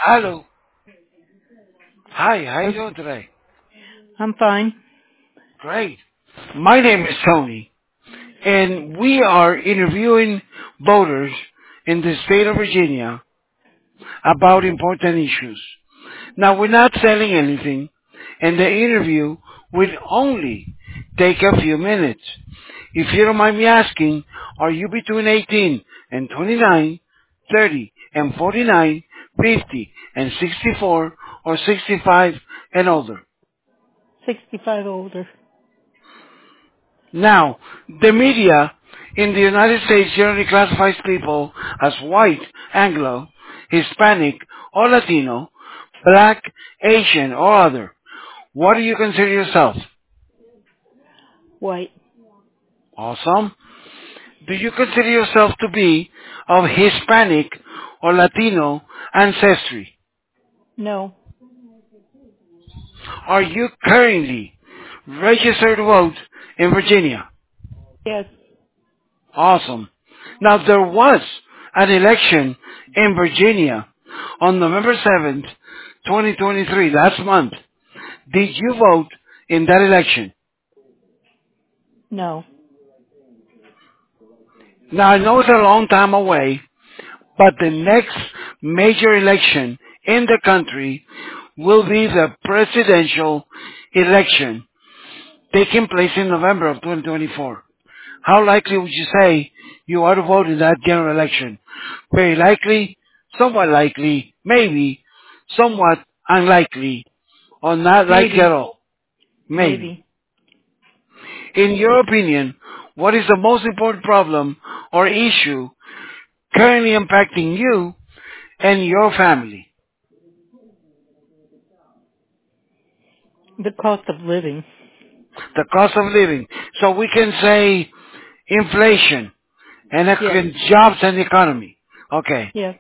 Hello. Hi, how you Yes, doing today? I'm fine. Great. My name is Tony, and we are interviewing voters in the state of Virginia about important issues. Now, we're not selling anything, and the interview will only take a few minutes. If you don't mind me asking, are you between 18 and 29, 30 and 49, 50 and 64, or 65 and older? 65 older. Now, the media in the United States generally classifies people as white, Anglo, Hispanic, or Latino, black, Asian, or other. What do you consider yourself? White. Awesome. Do you consider yourself to be of Hispanic or Latino ancestry? No. Are you currently registered to vote in Virginia? Yes. Awesome. Now there was an election in Virginia on November 7th, 2023, last month. Did you vote in that election? No. Now I know it's a long time away, but the next major election in the country will be the presidential election taking place in November of 2024. How likely would you say you are to vote in that general election? Very likely, somewhat likely, maybe, somewhat unlikely, or not likely at Maybe. all. Maybe. Maybe. In your opinion, what is the most important problem or issue currently impacting you and your family? The cost of living. The cost of living. So we can say inflation and Yes. jobs and economy. Okay. Yes.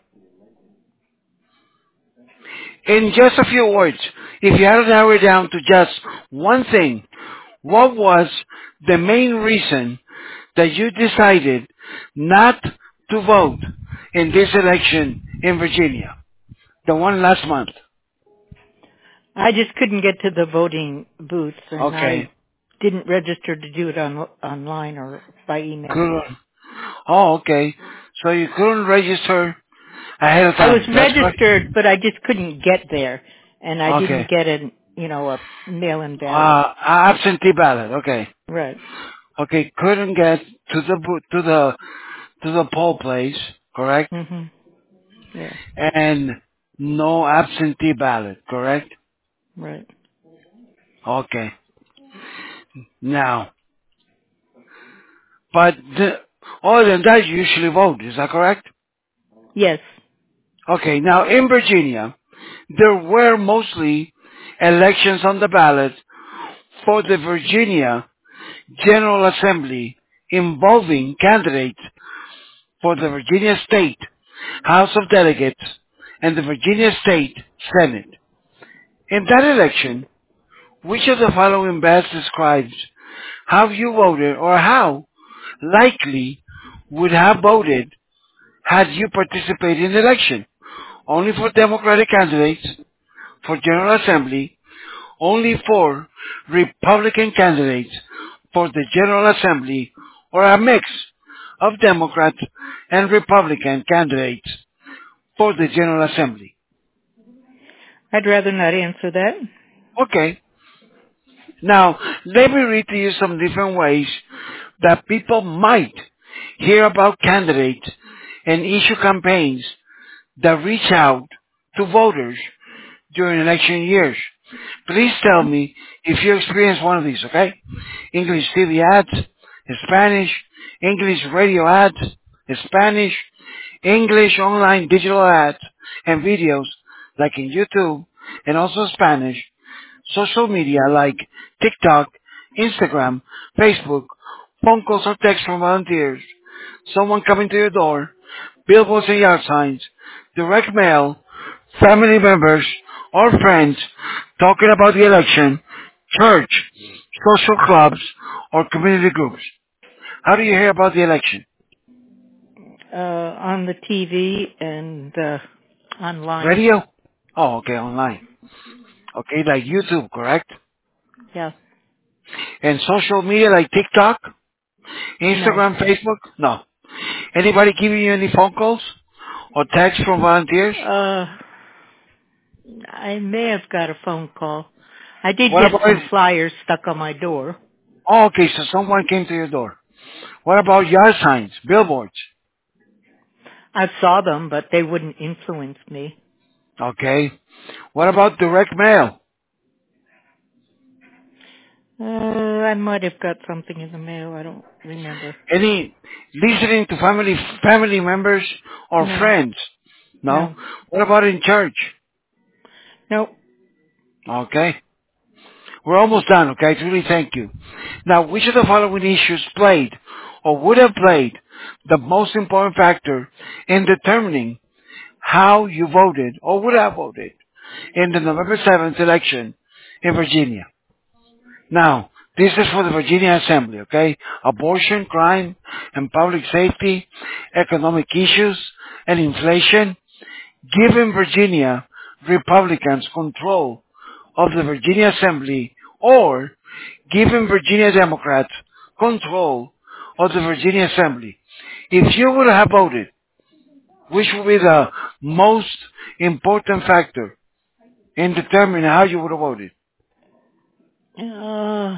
In just a few words, if you had to narrow it down to just one thing, what was the main reason that you decided not to vote in this election in Virginia, the one last month? I just couldn't get to the voting booths and I Okay. didn't register to do it online or by email. Couldn't. Oh, okay. So you couldn't register ahead of I was time. That's correct? registered, but I just couldn't get there and I Okay. didn't get a mail-in ballot. Absentee ballot. Okay. Right. Okay. Couldn't get to the to the poll place. Correct. Mhm. Yeah. And no absentee ballot, correct? Right. Okay. Now, but other than that, you usually vote, is that correct? Yes. Okay, now in Virginia, there were mostly elections on the ballot for the Virginia General Assembly involving candidates for the Virginia State House of Delegates and the Virginia State Senate. In that election, which of the following best describes how you voted or how likely would have voted had you participated in the election? Only for Democratic candidates, for General Assembly, only for Republican candidates for the General Assembly, or a mix of Democrat and Republican candidates for the General Assembly. I'd rather not answer that. Okay. Now, let me read to you some different ways that people might hear about candidates and issue campaigns that reach out to voters during election years. Please tell me if you experience one of these, okay? English TV ads, Spanish, English radio ads, Spanish, English online digital ads and videos like in YouTube, and also Spanish, social media like TikTok, Instagram, Facebook, phone calls or texts from volunteers, someone coming to your door, billboards and yard signs, direct mail, family members or friends talking about the election, church, social clubs, or community groups. How do you hear about the election? On the TV and online. Radio? Oh, okay, online. Okay, like YouTube, correct? Yeah. And social media like TikTok, No. Instagram, Facebook? No. Anybody giving you any phone calls or texts from volunteers? Uh, I may have got a phone call. I did What get about, some flyers stuck on my door. oh, okay, so someone came to your door. What about yard signs, billboards? I saw them, but they wouldn't influence me. Okay. What about direct mail? I might have got something in the mail. I don't remember. Any listening to family members or No. friends? No. No. What about in church? Nope. Okay. We're almost done, okay? Really thank you. Now, which of the following issues played or would have played the most important factor in determining how you voted or would have voted in the November 7th election in Virginia? Now, this is for the Virginia Assembly, okay? Abortion, crime, and public safety, economic issues, and inflation. Giving Virginia Republicans control of the Virginia Assembly or giving Virginia Democrats control of the Virginia Assembly. If you would have voted, which would be the most important factor in determining how you would have voted? Uh,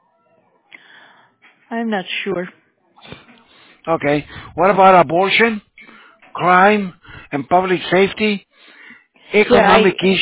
I'm not sure. Okay. What about abortion, crime, and public safety, Yeah, economic issue,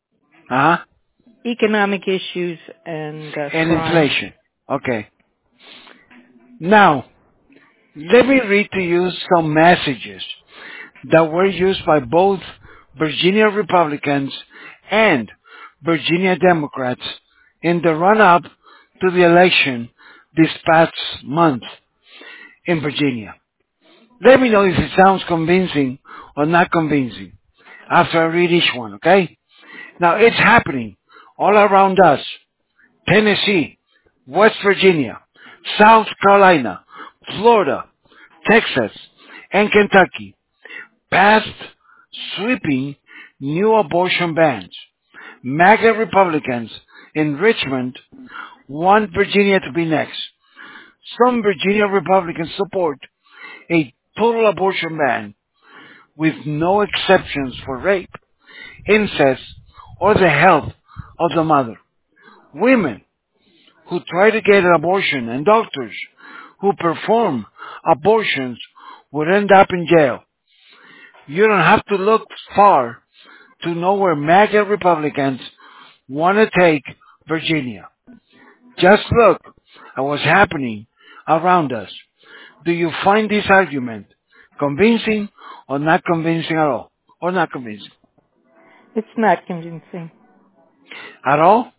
economic issues and and crime. inflation? Okay. Now, let me read to you some messages that were used by both Virginia Republicans and Virginia Democrats in the run-up to the election this past month in Virginia. Let me know if it sounds convincing or not convincing after I read each one, okay? Now, it's happening all around us. Tennessee, West Virginia, South Carolina, Florida, Texas, and Kentucky passed sweeping new abortion bans. MAGA Republicans in Richmond want Virginia to be next. Some Virginia Republicans support a total abortion ban with no exceptions for rape, incest, or the health of the mother. Women who try to get an abortion and doctors who perform abortions would end up in jail. You don't have to look far to know where MAGA Republicans want to take Virginia. Just look at what's happening around us. Do you find this argument convincing or not convincing at all? Or not convincing? It's not convincing. At all?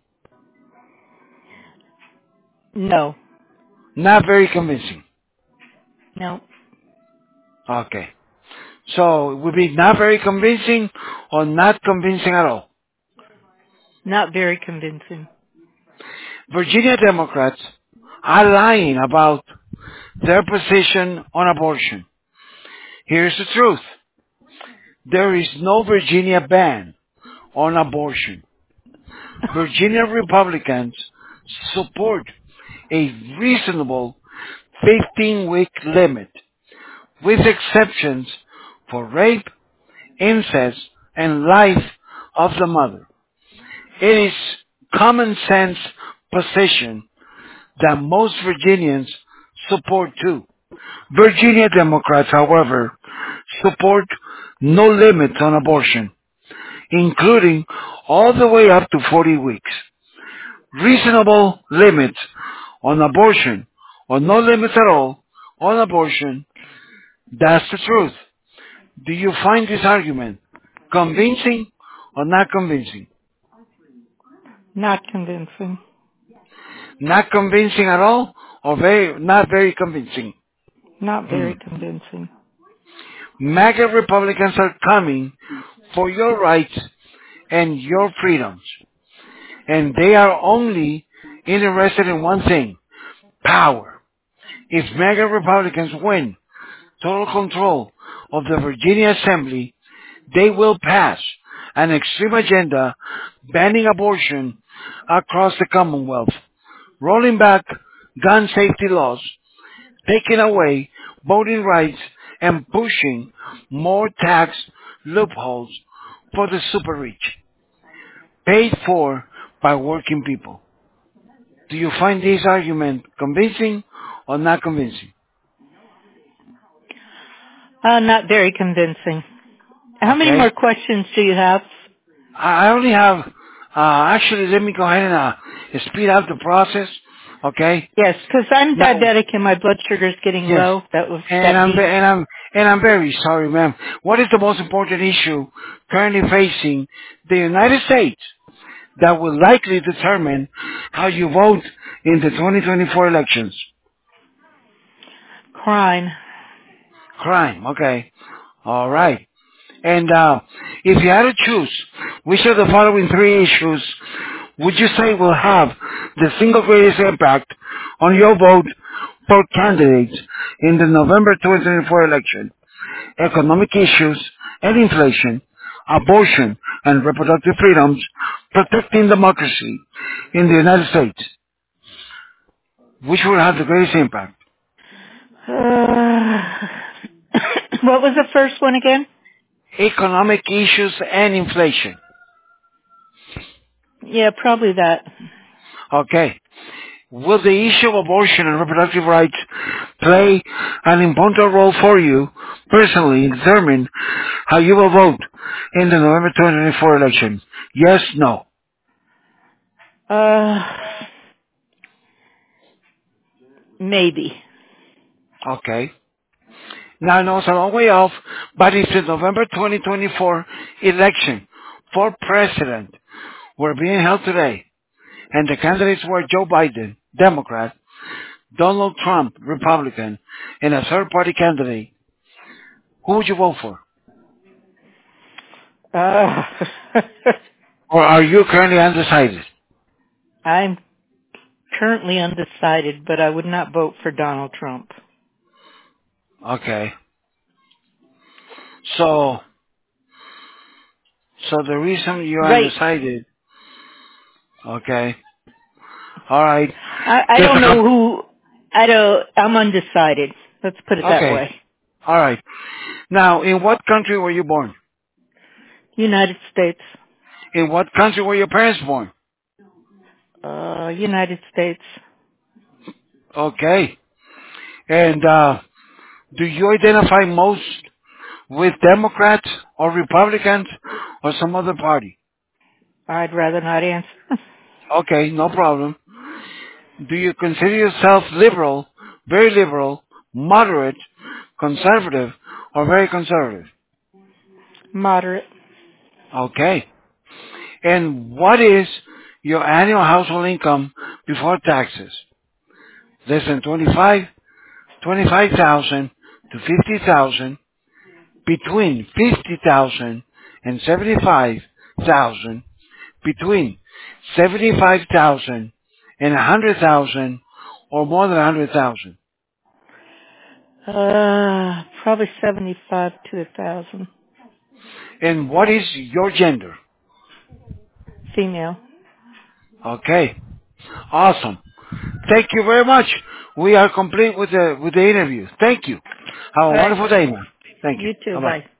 No. Not very convincing. No. Okay. So it would be not very convincing or not convincing at all. Not very convincing. Virginia Democrats are lying about their position on abortion. Here's the truth. There is no Virginia ban on abortion. Virginia Republicans support a reasonable 15-week limit with exceptions for rape, incest, and life of the mother. It is common sense position that most Virginians support too. Virginia Democrats, however, support no limits on abortion, including all the way up to 40 weeks. Reasonable limits on abortion, or no limits at all on abortion, that's the truth. Do you find this argument convincing or not convincing? Not convincing. Not convincing at all or not very convincing? Not Hmm. very convincing. MAGA Republicans are coming for your rights and your freedoms. And they are only interested in one thing, power. If MAGA Republicans win total control of the Virginia Assembly, they will pass an extreme agenda banning abortion across the Commonwealth, rolling back gun safety laws, taking away voting rights, and pushing more tax loopholes for the super rich, paid for by working people. Do you find this argument convincing or not convincing? Not very convincing. How many more Okay. questions do you have? I only have, actually, let me go ahead and speed up the process. Okay. Yes, because I'm Now, diabetic and my blood sugar's getting yes, low. and That I'm ve- beat. and I'm and I'm very sorry, ma'am. What is the most important issue currently facing the United States that will likely determine how you vote in the 2024 elections? Crime. Crime. Okay. All right. And if you had to choose, which of the following three issues would you say will have the single greatest impact on your vote for candidates in the November 2024 election? Economic issues and inflation, abortion and reproductive freedoms, protecting democracy in the United States. Which will have the greatest impact? What was the first one again? Economic issues and inflation. Yeah, probably that. Okay. Will the issue of abortion and reproductive rights play an important role for you personally in determining how you will vote in the November 2024 election? Yes, no. Uh, maybe. Okay. Now I know it's a long way off, but it's the November 2024 election for president. We're being held today. And the candidates were Joe Biden, Democrat, Donald Trump, Republican, and a third party candidate. Who would you vote for? Uh, Or are you currently undecided? I'm currently undecided, but I would not vote for Donald Trump. Okay. So, so the reason you're Right. undecided, okay. Alright. I Just don't a know couple, who, I'm undecided. Let's put it that okay. way. Alright. Now, in what country were you born? United States. In what country were your parents born? United States. Okay. And, do you identify most with Democrats or Republicans or some other party? I'd rather not answer. Okay, no problem. Do you consider yourself liberal, very liberal, moderate, conservative, or very conservative? Moderate. Okay. And what is your annual household income before taxes? Less than 25,000 to 50,000, between 50,000 and 75,000, between 75,000 and 100,000, or more than 100,000. Probably 75 to 1,000. And what is your gender? Female. Okay. Awesome. Thank you very much. We are complete with the interview. Thank you. Have All a right. wonderful day, man. Thank you. You too. Bye bye. Bye.